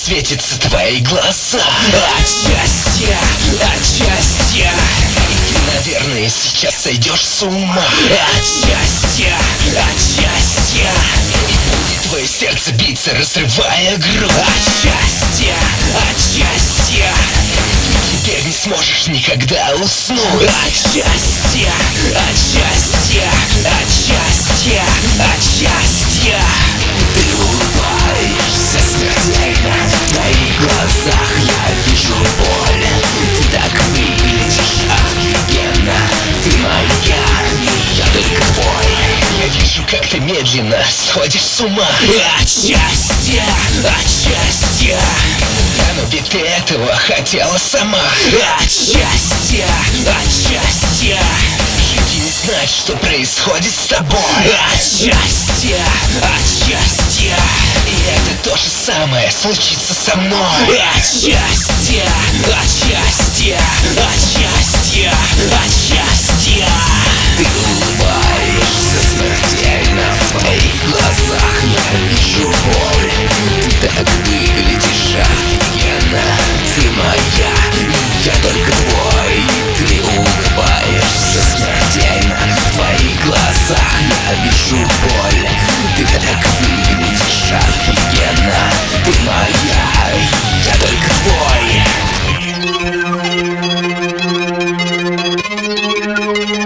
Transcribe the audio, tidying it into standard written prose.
светятся твои глаза. От счастья, от счастья. И ты, наверное, сейчас сойдешь с ума. От счастья, от счастья. И будет твое сердце биться, разрывая грудь. От счастья, от счастья. Ты теперь не сможешь никогда уснуть. От счастья, от счастья, от счастья, от счастья. Ты улыбаешься смертельно, в твоих глазах я вижу боль. Ты так выглядишь офигенно, ты моя, я только твой. Я вижу, как ты медленно сходишь с ума. От счастья, от счастья. Да, но ведь ты этого хотела сама. От счастья, от счастья. Жить и не знать, что происходит с тобой. От счастья, от счастья. И это то же самое случится со мной. От счастья, от счастья, от счастья, от счастья. Ты улыбаешься смертельно, в твоих глазах я вижу боль. Ты так выглядишь офигенно, ты моя, я только твой. Ты улыбаешься смертельно, в твоих глазах я вижу боль. Ты так выглядишь офигенно, ты моя, я только твой.